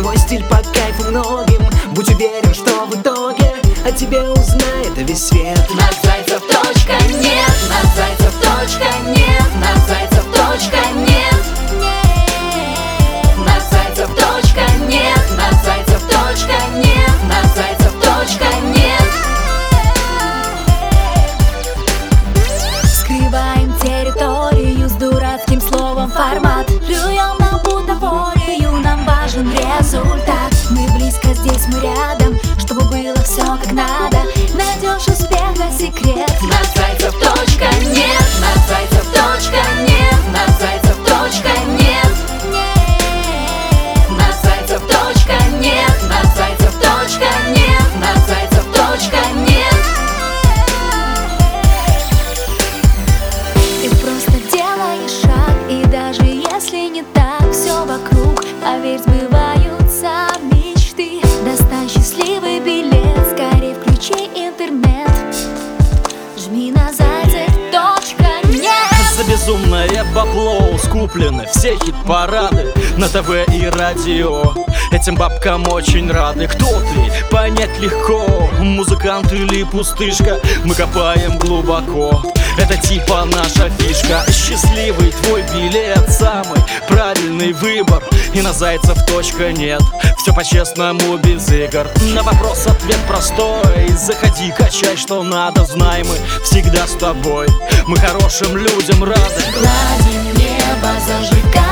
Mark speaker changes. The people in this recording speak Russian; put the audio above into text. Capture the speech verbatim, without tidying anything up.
Speaker 1: Твой стиль по кайфу многим. Будь уверен, что в итоге о тебе узнает весь свет.
Speaker 2: На зайцев точка нет, на зайцев точка нет, на зайцев точка нет, на зайцев точка нет, на зайцев точка нет, на зайцев точка нет. Скрываем территорию с дурацким словом формат. Плюем на бутафорию, нам важен результат. Мы близко, здесь мы рядом, чтобы было все как надо. Найдешь успеха секрет. На зайцев точка нет, на зайцев точка нет, на зайцев точка нет, на зайцев точка нет, на зайцев точка нет, на зайцев точка нет. Ты просто делаешь шаг, и даже если не так все вокруг, поверь, сбываются мечты. Достань счастливый билет, скорее включи интернет. Жми на зайцев точка нет.
Speaker 3: За безумное бабло скуплены все хит-парады на ТВ и радио. Этим бабкам очень рады. Кто ты? Понять легко. Музыкант или пустышка? Мы копаем глубоко. Это типа наша фишка. Счастливый твой билет, самый правильный выбор. И на зайцев точка нет. Все по-честному, без игр. На вопрос ответ простой. Заходи, качай, что надо. Знай, мы всегда с тобой. Мы хорошим людям рады.
Speaker 2: Гладим небо, зажигаем